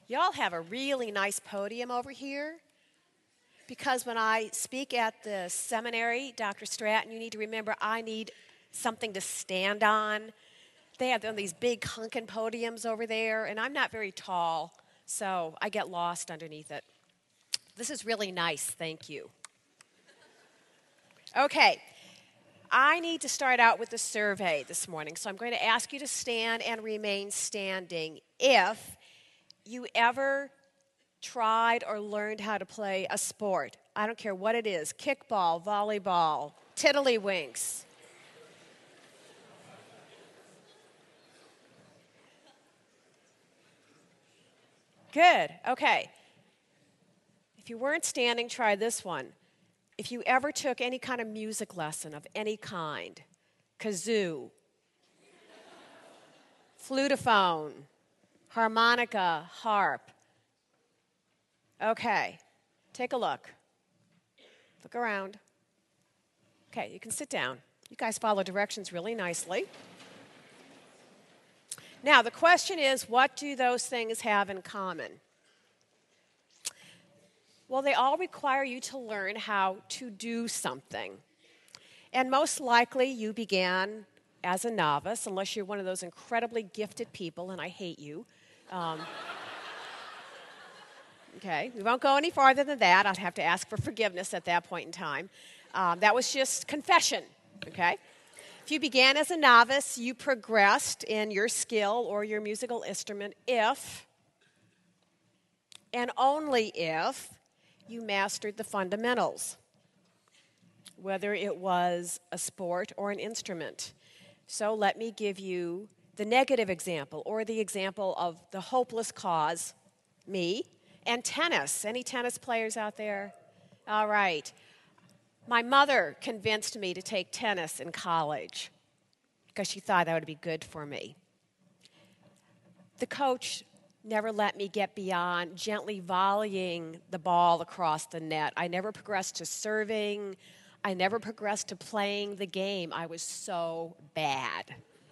Y'all have a really nice podium over here because when I speak at the seminary, Dr. Stratton, you need to remember I need something to stand on. They have these big hunkin' podiums over there, and I'm not very tall, so I get lost underneath it. This is really nice, thank you. Okay, I need to start out with a survey this morning, so I'm going to ask you to stand and remain standing if you ever tried or learned how to play a sport. I don't care what it is, kickball, volleyball, tiddlywinks. Good, okay. If you weren't standing, try this one. If you ever took any kind of music lesson of any kind, kazoo, flutophone, harmonica, harp. Okay, take a look. Look around. Okay, you can sit down. You guys follow directions really nicely. Now, the question is, what do those things have in common? Well, they all require you to learn how to do something. And most likely you began as a novice, unless you're one of those incredibly gifted people, and I hate you. Okay, we won't go any farther than that. I'd have to ask for forgiveness at that point in time. That was just confession, okay? If you began as a novice, you progressed in your skill or your musical instrument if, and only if, you mastered the fundamentals, whether it was a sport or an instrument. So let me give you the negative example, or the example of the hopeless cause, me, and tennis. Any tennis players out there? All right. My mother convinced me to take tennis in college because she thought that would be good for me. The coach never let me get beyond gently volleying the ball across the net. I never progressed to serving. I never progressed to playing the game. I was so bad.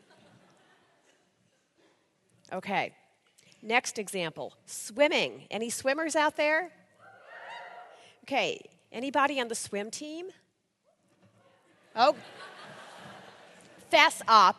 Okay, next example, swimming. Any swimmers out there? Okay, anybody on the swim team? Oh, fess up.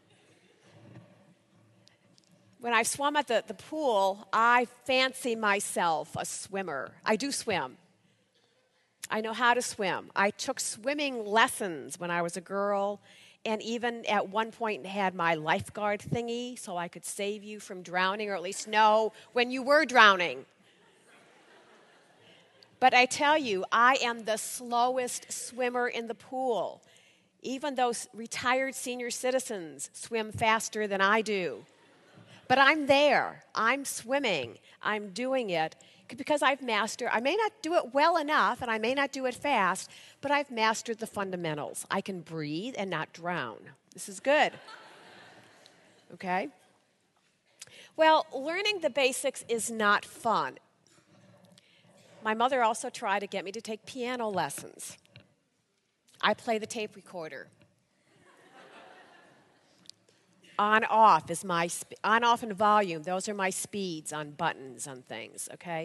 When I swum at the pool, I fancy myself a swimmer. I do swim. I know how to swim. I took swimming lessons when I was a girl, and even at one point had my lifeguard thingy so I could save you from drowning, or at least know when you were drowning. But I tell you, I am the slowest swimmer in the pool. Even those retired senior citizens swim faster than I do. But I'm there. I'm swimming. I'm doing it because I've mastered. I may not do it well enough, and I may not do it fast, but I've mastered the fundamentals. I can breathe and not drown. This is good. Okay? Well, learning the basics is not fun. My mother also tried to get me to take piano lessons. I play the tape recorder. On off is my on off and volume. Those are my speeds on buttons on things. Okay.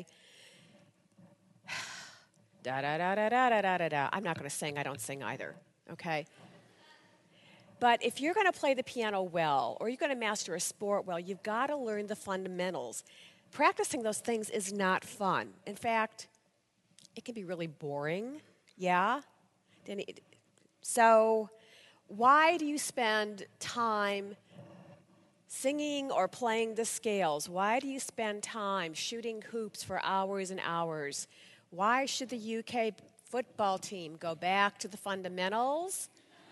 Da da da da da da da da. I'm not going to sing. I don't sing either. Okay. But if you're going to play the piano well, or you're going to master a sport well, you've got to learn the fundamentals. Practicing those things is not fun. In fact, it can be really boring. Yeah. So, why do you spend time singing or playing the scales? Why do you spend time shooting hoops for hours and hours? Why should the UK football team go back to the fundamentals?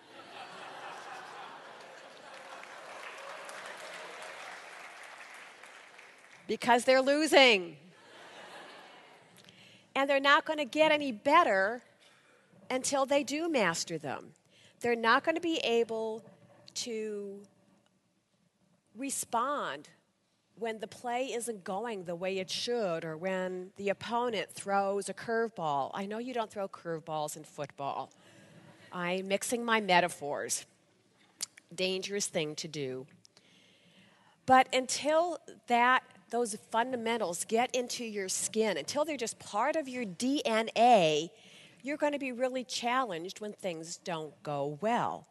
Because they're losing. And they're not going to get any better until they do master them. They're not going to be able to respond when the play isn't going the way it should, or when the opponent throws a curveball. I know you don't throw curveballs in football. I'm mixing my metaphors. Dangerous thing to do. But until those fundamentals get into your skin, until they're just part of your DNA, you're going to be really challenged when things don't go well.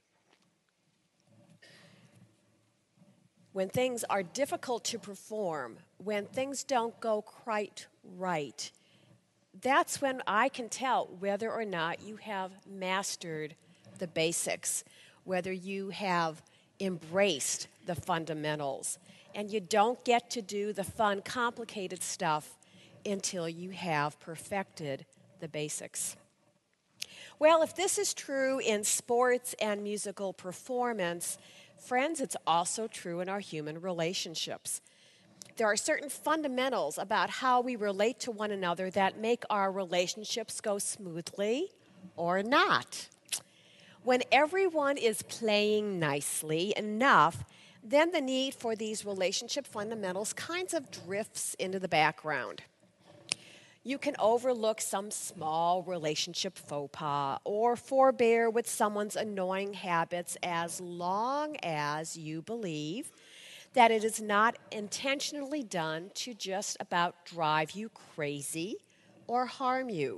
When things are difficult to perform, when things don't go quite right, that's when I can tell whether or not you have mastered the basics, whether you have embraced the fundamentals. And you don't get to do the fun, complicated stuff until you have perfected the basics. Well, if this is true in sports and musical performance, friends, it's also true in our human relationships. There are certain fundamentals about how we relate to one another that make our relationships go smoothly or not. When everyone is playing nicely enough, then the need for these relationship fundamentals kinds of drifts into the background. You can overlook some small relationship faux pas or forbear with someone's annoying habits as long as you believe that it is not intentionally done to just about drive you crazy or harm you.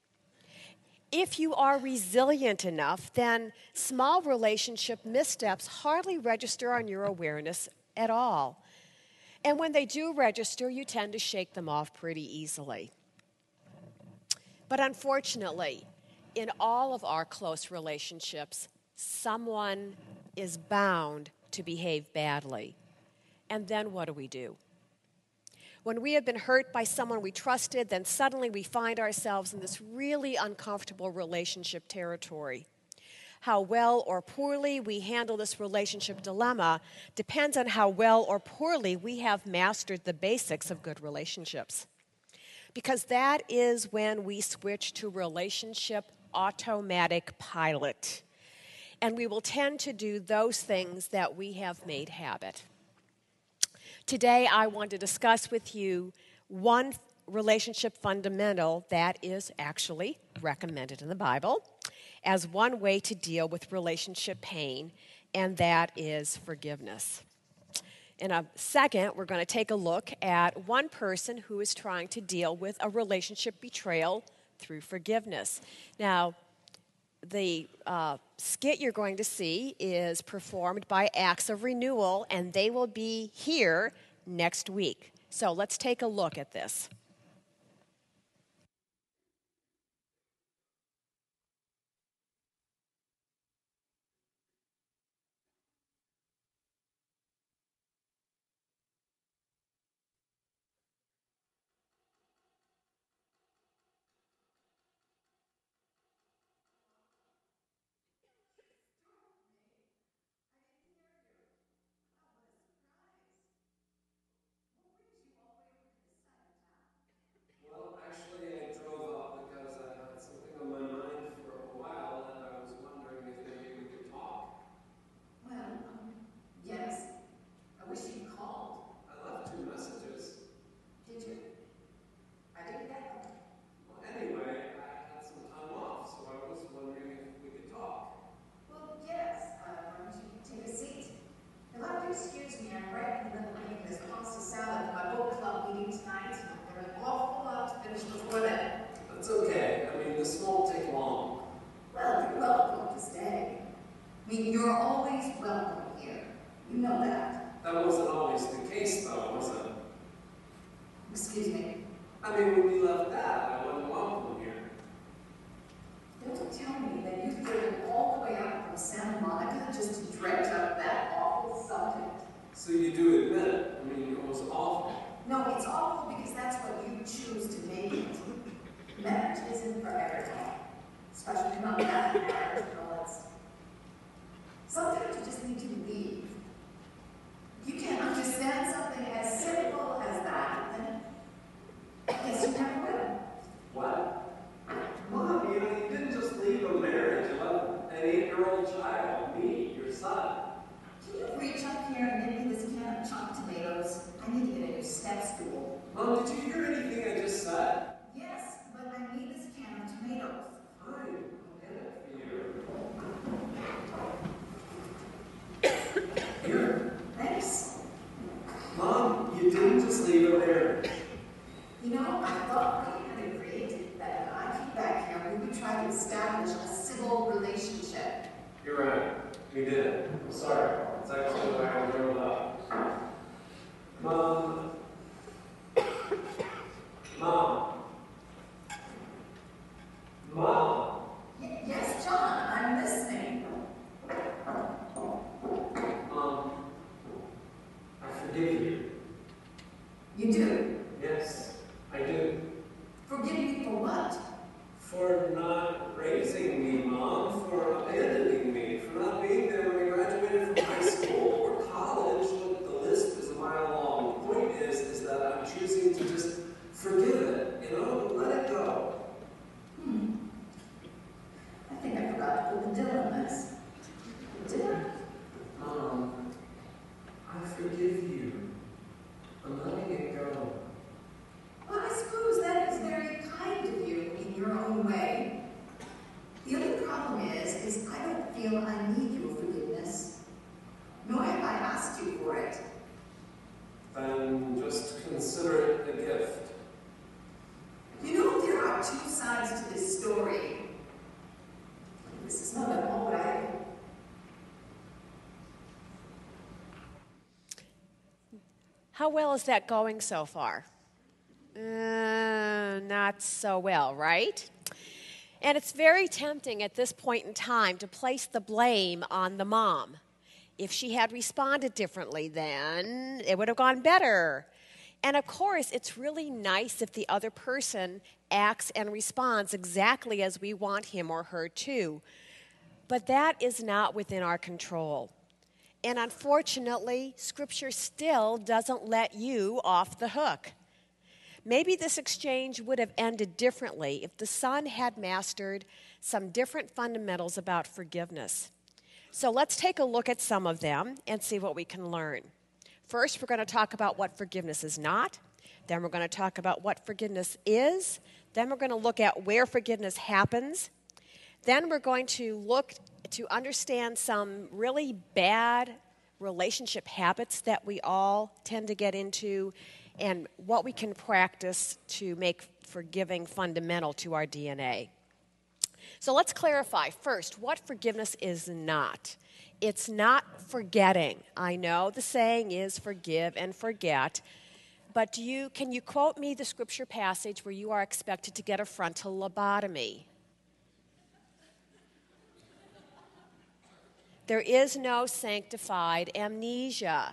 If you are resilient enough, then small relationship missteps hardly register on your awareness at all. And when they do register, you tend to shake them off pretty easily. But unfortunately, in all of our close relationships, someone is bound to behave badly. And then what do? When we have been hurt by someone we trusted, then suddenly we find ourselves in this really uncomfortable relationship territory. How well or poorly we handle this relationship dilemma depends on how well or poorly we have mastered the basics of good relationships. Because that is when we switch to relationship automatic pilot. And we will tend to do those things that we have made habit. Today, I want to discuss with you one relationship fundamental that is actually recommended in the Bible as one way to deal with relationship pain, and that is forgiveness. In a second, we're going to take a look at one person who is trying to deal with a relationship betrayal through forgiveness. Now, the skit you're going to see is performed by Acts of Renewal, and they will be here next week. So let's take a look at this. Well, actually, I drove up because I had something on my mind for a while, and I was wondering if maybe we could talk. Well, yes. I wish you'd called. I left 2 messages. Did you? I didn't get them. Well, anyway, I had some time off, so I was wondering if we could talk. Well, yes. Why don't you take a seat? You'll have to excuse me. I'm right in the middle of making this pasta salad for my book club meeting tonight. I've got an awful lot to finish before then. That's okay. I mean, this won't take long. Well, you're welcome to stay. I mean, you're always welcome here. You know that. That wasn't always the case, though, was it? Excuse me. I mean, when we left Dad, I wasn't welcome here. Don't tell me that you've driven all the way up from Santa Monica just to dredge up that awful subject. So you do admit it. I mean, it was awful. No, it's awful because that's what you choose to make it. Marriage isn't for everyone, especially not that marriage and all that stuff. Sometimes you just need to leave. If you can't understand something as simple as that, then I guess you never will. What? Mom, you didn't just leave a marriage. You left an 8-year-old child, me, your son. Can you reach up here and give me this can of chopped tomatoes? I need to get a new step stool. Mom, did you hear anything I just said? Yes, but I need this can of tomatoes. Fine, I'll get it for you. Here. Thanks. Mom, You didn't just leave it there. You know, I thought we had agreed that when I came back here, we would try to establish a civil relationship. You're right. We did. I'm sorry. It's actually why I drove up. Mom. Mom. Mom. Yes, John, I'm listening. Mom. I forgive you. You do? Yes, I do. Forgive me for what? For not raising me, Mom. For abandoning me. For not being there when we graduated from high school or college. Look, the list is a mile long. The point is that I'm choosing to just forgive it. You know, let it go. I think I forgot to put the dill in this. Did I? Mom, I forgive you. I'm letting it go. Well, I suppose that is very kind of you in your own way. The only problem is I don't feel I need your forgiveness. Nor have I asked you for it. Then just consider it a gift. You know, there are two sides to this story. This is not at all what I... How well is that going so far? Not so well, right? And it's very tempting at this point in time to place the blame on the mom. If she had responded differently, then it would have gone better. And of course, it's really nice if the other person acts and responds exactly as we want him or her to. But that is not within our control. And unfortunately, Scripture still doesn't let you off the hook. Maybe this exchange would have ended differently if the son had mastered some different fundamentals about forgiveness. So let's take a look at some of them and see what we can learn. First, we're going to talk about what forgiveness is not. Then we're going to talk about what forgiveness is. Then we're going to look at where forgiveness happens. Then we're going to look to understand some really bad relationship habits that we all tend to get into and what we can practice to make forgiving fundamental to our DNA. So let's clarify first what forgiveness is not. It's not forgetting. I know the saying is forgive and forget, but can you quote me the scripture passage where you are expected to get a frontal lobotomy? There is no sanctified amnesia.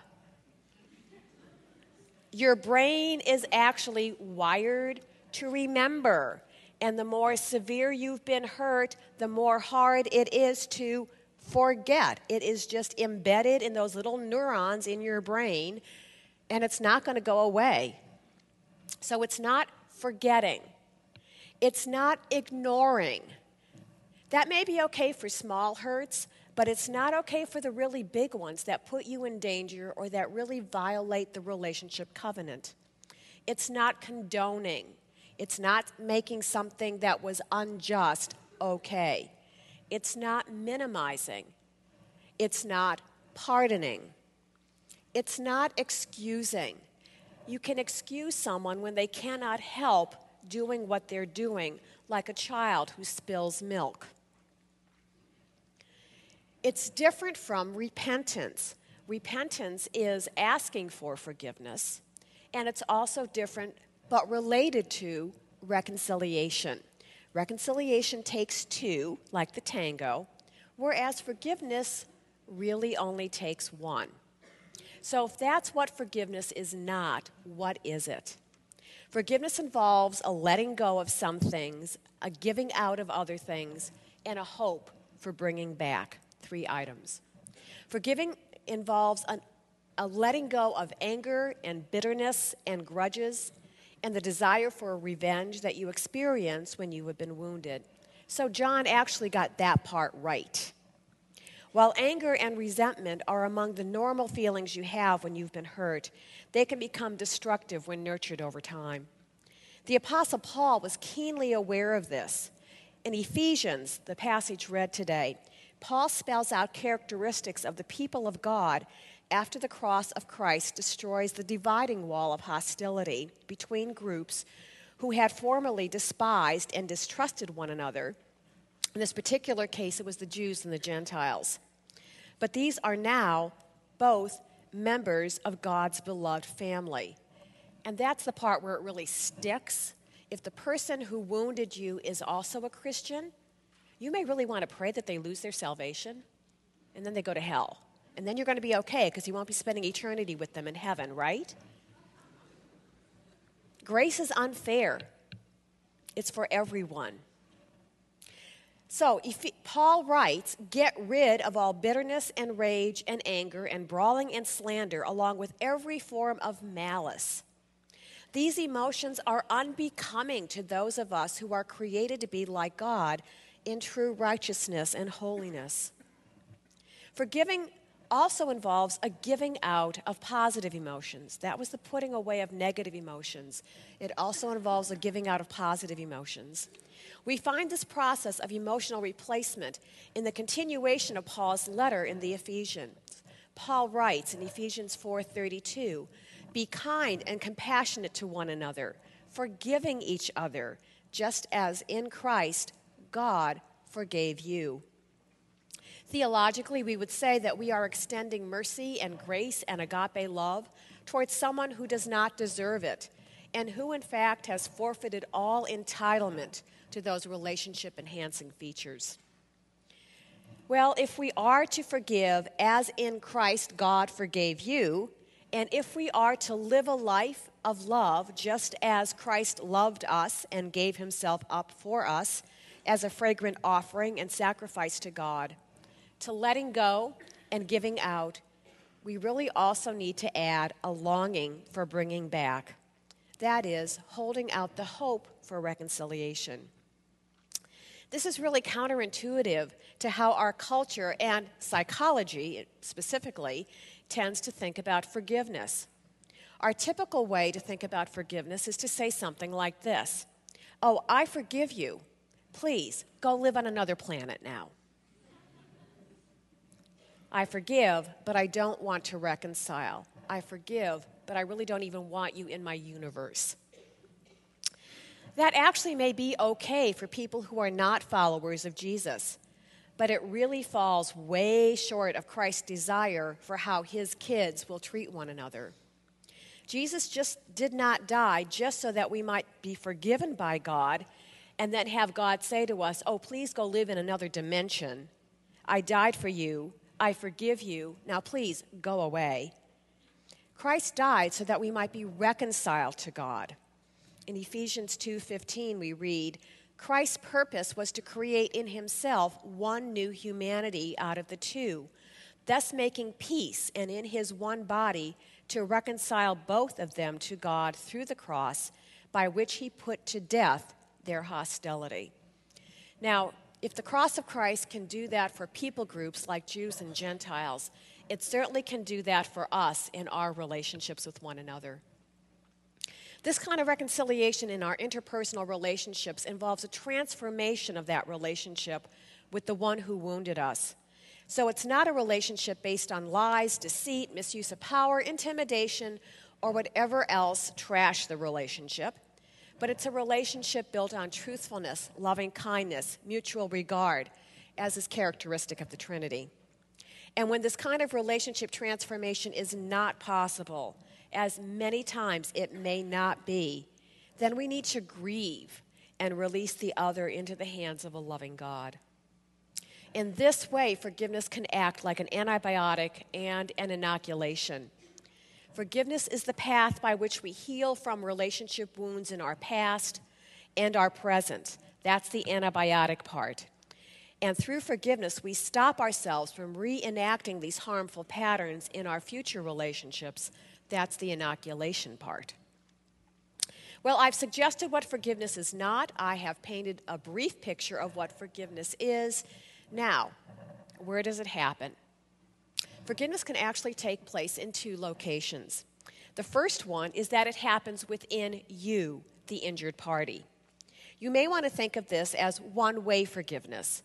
Your brain is actually wired to remember. And the more severe you've been hurt, the more hard it is to forget. It is just embedded in those little neurons in your brain, and it's not going to go away. So it's not forgetting. It's not ignoring. That may be okay for small hurts, but it's not okay for the really big ones that put you in danger or that really violate the relationship covenant. It's not condoning. It's not making something that was unjust okay. It's not minimizing. It's not pardoning. It's not excusing. You can excuse someone when they cannot help doing what they're doing, like a child who spills milk. It's different from repentance. Repentance is asking for forgiveness, and it's also different but related to reconciliation. Reconciliation takes two, like the tango, whereas forgiveness really only takes one. So if that's what forgiveness is not, what is it? Forgiveness involves a letting go of some things, a giving out of other things, and a hope for bringing back. 3 items. Forgiving involves a letting go of anger and bitterness and grudges and the desire for revenge that you experience when you have been wounded. So John actually got that part right. While anger and resentment are among the normal feelings you have when you've been hurt, they can become destructive when nurtured over time. The Apostle Paul was keenly aware of this. In Ephesians, the passage read today, Paul spells out characteristics of the people of God after the cross of Christ destroys the dividing wall of hostility between groups who had formerly despised and distrusted one another. In this particular case, it was the Jews and the Gentiles. But these are now both members of God's beloved family. And that's the part where it really sticks. If the person who wounded you is also a Christian, you may really want to pray that they lose their salvation and then they go to hell. And then you're going to be okay because you won't be spending eternity with them in heaven, right? Grace is unfair. It's for everyone. So Paul writes, get rid of all bitterness and rage and anger and brawling and slander, along with every form of malice. These emotions are unbecoming to those of us who are created to be like God in true righteousness and holiness. Forgiving also involves a giving out of positive emotions. That was the putting away of negative emotions. It also involves a giving out of positive emotions. We find this process of emotional replacement in the continuation of Paul's letter in the Ephesians. Paul writes in Ephesians 4:32, "Be kind and compassionate to one another, forgiving each other, just as in Christ God forgave you." Theologically, we would say that we are extending mercy and grace and agape love towards someone who does not deserve it and who, in fact, has forfeited all entitlement to those relationship-enhancing features. Well, if we are to forgive as in Christ God forgave you, and if we are to live a life of love just as Christ loved us and gave himself up for us as a fragrant offering and sacrifice to God, to letting go and giving out, we really also need to add a longing for bringing back. That is, holding out the hope for reconciliation. This is really counterintuitive to how our culture and psychology specifically tends to think about forgiveness. Our typical way to think about forgiveness is to say something like this: "Oh, I forgive you. Please, go live on another planet now." I forgive, but I don't want to reconcile. I forgive, but I really don't even want you in my universe. That actually may be okay for people who are not followers of Jesus, but it really falls way short of Christ's desire for how his kids will treat one another. Jesus just did not die just so that we might be forgiven by God and then have God say to us, "Oh, please go live in another dimension. I died for you. I forgive you. Now please go away." Christ died so that we might be reconciled to God. In Ephesians 2:15 we read, "Christ's purpose was to create in himself one new humanity out of the two, thus making peace, and in his one body to reconcile both of them to God through the cross, by which he put to death their hostility." Now, if the cross of Christ can do that for people groups like Jews and Gentiles, it certainly can do that for us in our relationships with one another. This kind of reconciliation in our interpersonal relationships involves a transformation of that relationship with the one who wounded us. So it's not a relationship based on lies, deceit, misuse of power, intimidation, or whatever else trash the relationship, but it's a relationship built on truthfulness, loving kindness, mutual regard, as is characteristic of the Trinity. And when this kind of relationship transformation is not possible, as many times it may not be, then we need to grieve and release the other into the hands of a loving God. In this way, forgiveness can act like an antibiotic and an inoculation. Forgiveness is the path by which we heal from relationship wounds in our past and our present. That's the antibiotic part. And through forgiveness, we stop ourselves from reenacting these harmful patterns in our future relationships. That's the inoculation part. Well, I've suggested what forgiveness is not. I have painted a brief picture of what forgiveness is. Now, where does it happen? Forgiveness can actually take place in two locations. The first one is that it happens within you, the injured party. You may want to think of this as one-way forgiveness.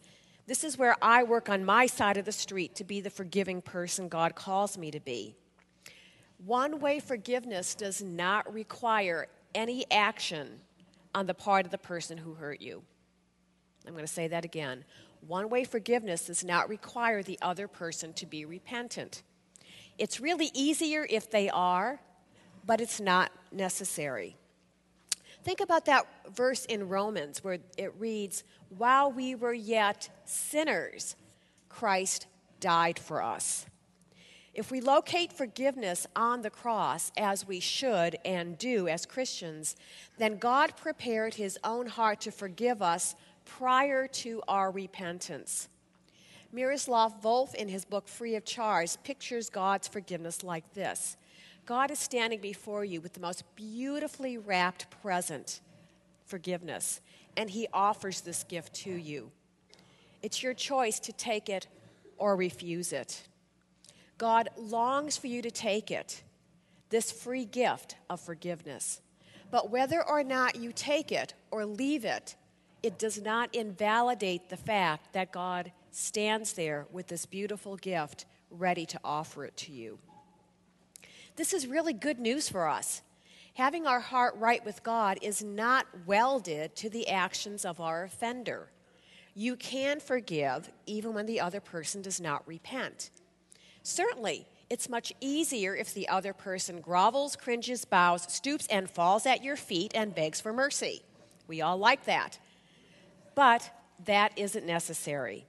This is where I work on my side of the street to be the forgiving person God calls me to be. One-way forgiveness does not require any action on the part of the person who hurt you. I'm going to say that again. One-way forgiveness does not require the other person to be repentant. It's really easier if they are, but it's not necessary. Think about that verse in Romans where it reads, "While we were yet sinners, Christ died for us." If we locate forgiveness on the cross, as we should and do as Christians, then God prepared his own heart to forgive us prior to our repentance. Miroslav Volf, in his book Free of Charge, pictures God's forgiveness like this. God is standing before you with the most beautifully wrapped present, forgiveness, and he offers this gift to you. It's your choice to take it or refuse it. God longs for you to take it, this free gift of forgiveness. But whether or not you take it or leave it, it does not invalidate the fact that God stands there with this beautiful gift ready to offer it to you. This is really good news for us. Having our heart right with God is not welded to the actions of our offender. You can forgive even when the other person does not repent. Certainly, it's much easier if the other person grovels, cringes, bows, stoops, and falls at your feet and begs for mercy. We all like that. But that isn't necessary.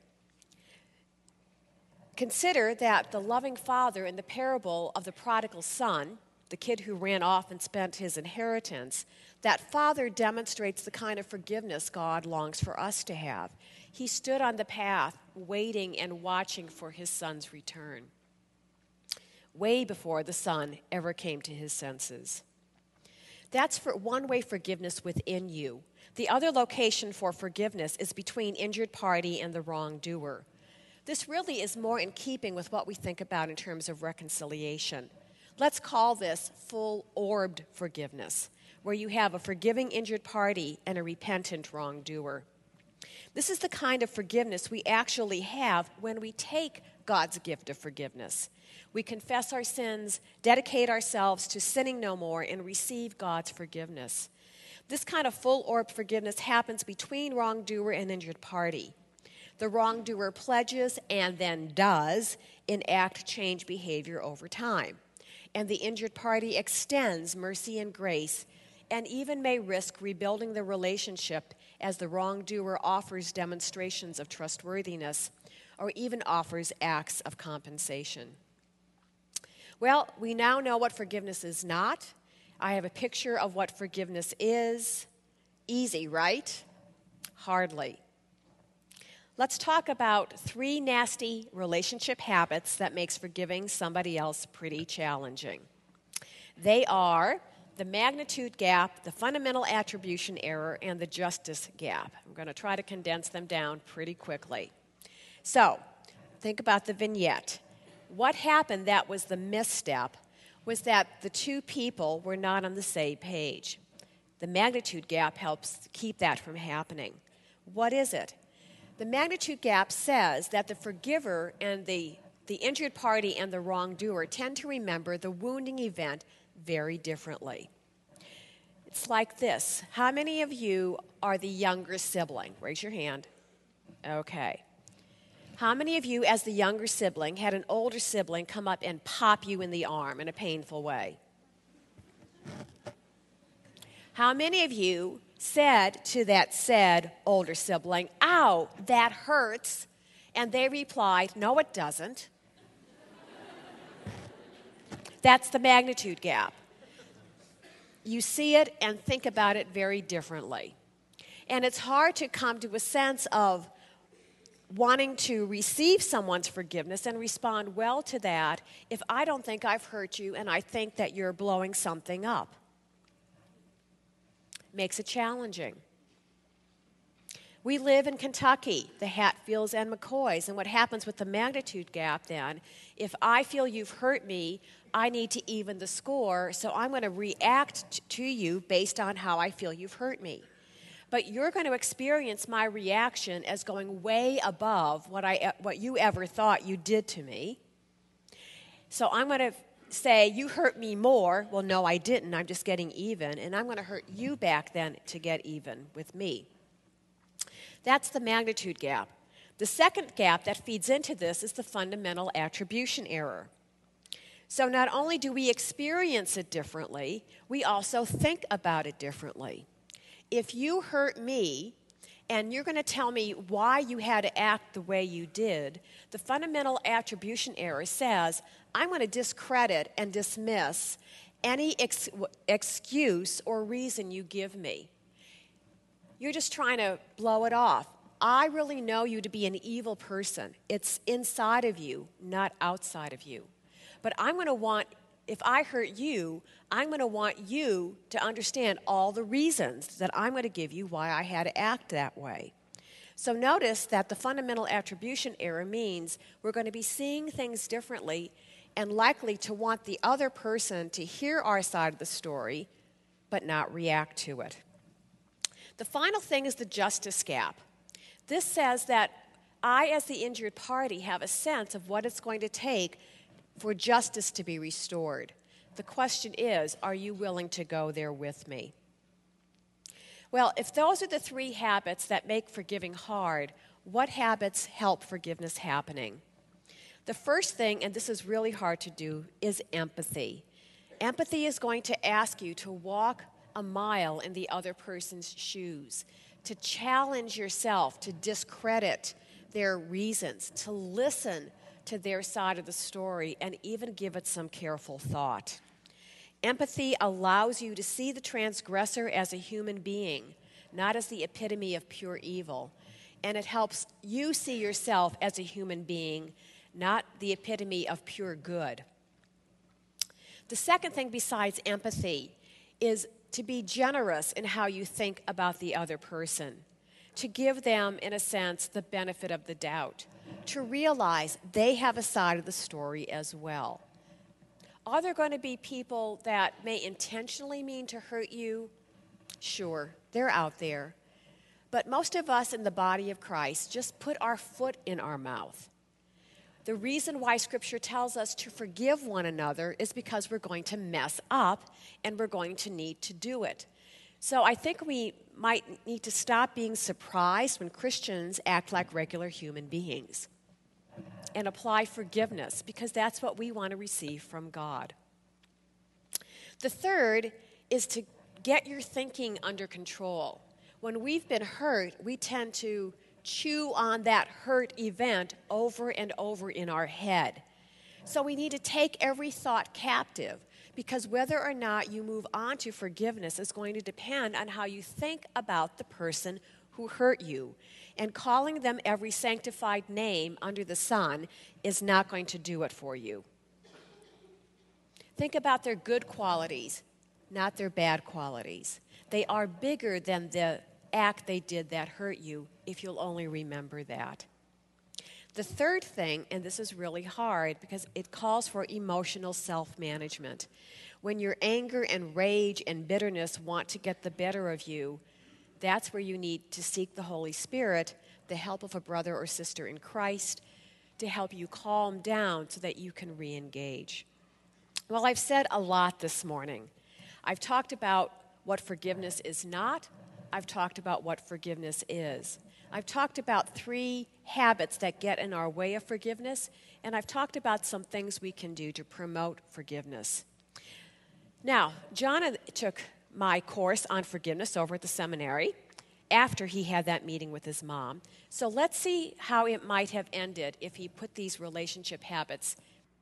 Consider that the loving father in the parable of the prodigal son, the kid who ran off and spent his inheritance, that father demonstrates the kind of forgiveness God longs for us to have. He stood on the path, waiting and watching for his son's return, way before the son ever came to his senses. That's for one-way forgiveness within you. The other location for forgiveness is between injured party and the wrongdoer. This really is more in keeping with what we think about in terms of reconciliation. Let's call this full-orbed forgiveness, where you have a forgiving injured party and a repentant wrongdoer. This is the kind of forgiveness we actually have when we take God's gift of forgiveness. We confess our sins, dedicate ourselves to sinning no more, and receive God's forgiveness. This kind of full-orbed forgiveness happens between wrongdoer and injured party. The wrongdoer pledges and then does enact change behavior over time. And the injured party extends mercy and grace and even may risk rebuilding the relationship as the wrongdoer offers demonstrations of trustworthiness or even offers acts of compensation. Well, we now know what forgiveness is not. I have a picture of what forgiveness is. Easy, right? Hardly. Let's talk about 3 nasty relationship habits that makes forgiving somebody else pretty challenging. They are the magnitude gap, the fundamental attribution error, and the justice gap. I'm going to try to condense them down pretty quickly. So, think about the vignette. What happened that was the misstep was that the two people were not on the same page. The magnitude gap helps keep that from happening. What is it? The magnitude gap says that the forgiver and the injured party and the wrongdoer tend to remember the wounding event very differently. It's like this. How many of you are the younger sibling? Raise your hand. Okay. How many of you, as the younger sibling, had an older sibling come up and pop you in the arm in a painful way? How many of you said to that said older sibling, "Ow, that hurts," and they replied, "No, it doesn't"? That's the magnitude gap. You see it and think about it very differently. And it's hard to come to a sense of wanting to receive someone's forgiveness and respond well to that if I don't think I've hurt you and I think that you're blowing something up. Makes it challenging. We live in Kentucky, the Hatfields and McCoys, and what happens with the magnitude gap then, if I feel you've hurt me, I need to even the score, so I'm going to react to you based on how I feel you've hurt me. but you're going to experience my reaction as going way above what you ever thought you did to me. So I'm going to say, you hurt me more. Well, no, I didn't. I'm just getting even. And I'm going to hurt you back then to get even with me. That's the magnitude gap. The second gap that feeds into this is the fundamental attribution error. So not only do we experience it differently, we also think about it differently. If you hurt me, and you're going to tell me why you had to act the way you did, the fundamental attribution error says, I'm going to discredit and dismiss any excuse or reason you give me. You're just trying to blow it off. I really know you to be an evil person. It's inside of you, not outside of you. But I'm going to want, if I hurt you, I'm going to want you to understand all the reasons that I'm going to give you why I had to act that way. So notice that the fundamental attribution error means we're going to be seeing things differently and likely to want the other person to hear our side of the story but not react to it. The final thing is the justice gap. This says that I, as the injured party, have a sense of what it's going to take for justice to be restored. The question is, are you willing to go there with me? Well, if those are the three habits that make forgiving hard, what habits help forgiveness happening? The first thing, and this is really hard to do, is empathy. Empathy is going to ask you to walk a mile in the other person's shoes, to challenge yourself, to discredit their reasons, to listen to their side of the story, and even give it some careful thought. Empathy allows you to see the transgressor as a human being, not as the epitome of pure evil. And it helps you see yourself as a human being, not the epitome of pure good. The second thing besides empathy is to be generous in how you think about the other person, to give them, in a sense, the benefit of the doubt, to realize they have a side of the story as well. Are there going to be people that may intentionally mean to hurt you? Sure, they're out there. But most of us in the body of Christ just put our foot in our mouth. The reason why Scripture tells us to forgive one another is because we're going to mess up and we're going to need to do it. So I think we might need to stop being surprised when Christians act like regular human beings and apply forgiveness, because that's what we want to receive from God. The third is to get your thinking under control. When we've been hurt, we tend to chew on that hurt event over and over in our head. So we need to take every thought captive, because whether or not you move on to forgiveness is going to depend on how you think about the person who hurt you. And calling them every sanctified name under the sun is not going to do it for you. Think about their good qualities, not their bad qualities. They are bigger than the act they did that hurt you, if you'll only remember that. The third thing, and this is really hard because it calls for emotional self-management. When your anger and rage and bitterness want to get the better of you, that's where you need to seek the Holy Spirit, the help of a brother or sister in Christ, to help you calm down so that you can re-engage. Well, I've said a lot this morning. I've talked about what forgiveness is not. I've talked about what forgiveness is. I've talked about 3 habits that get in our way of forgiveness, and I've talked about some things we can do to promote forgiveness. Now, John took my course on forgiveness over at the seminary after he had that meeting with his mom. So let's see how it might have ended if he put these relationship habits.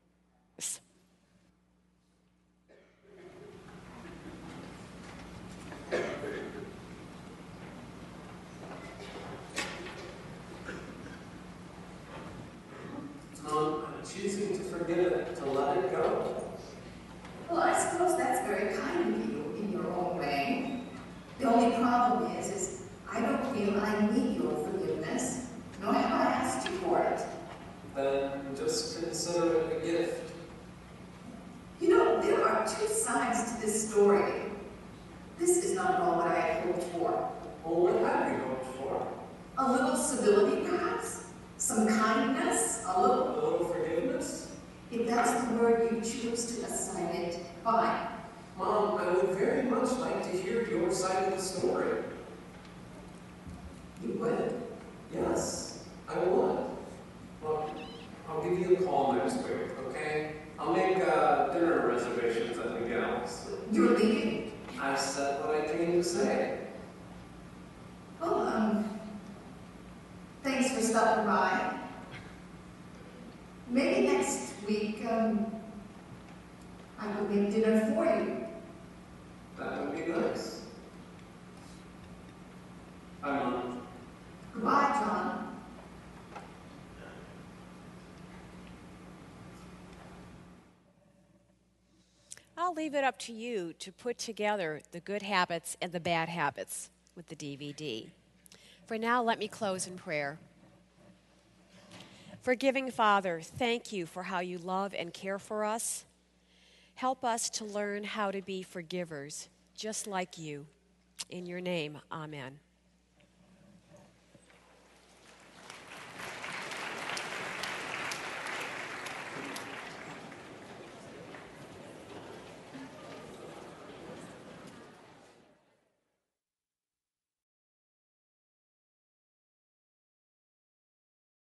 I'm choosing to forgive it, to let it go. Well, I suppose that's very kind of you in your own way. The only problem is I don't feel I need your forgiveness, nor have I asked you for it. Then just consider it a gift. You know, there are 2 sides to this story. This is not at all what I had hoped for. Well, what had we hoped for? A little civility, perhaps? Some kindness? A little forgiveness? If that's the word you choose to assign it, fine. Mom, I would very much like to hear your side of the story. You would. Yes, I would. Well, I'll give you a call next week, okay? I'll make dinner reservations at Miguel's. You're leaving? I said what I came to say. Well, thanks for stopping by. Maybe next week, I could make dinner for you. That would be nice. Bye, Mom. Goodbye, John. I'll leave it up to you to put together the good habits and the bad habits with the DVD. For now, let me close in prayer. Forgiving Father, thank you for how you love and care for us. Help us to learn how to be forgivers, just like you. In your name, amen.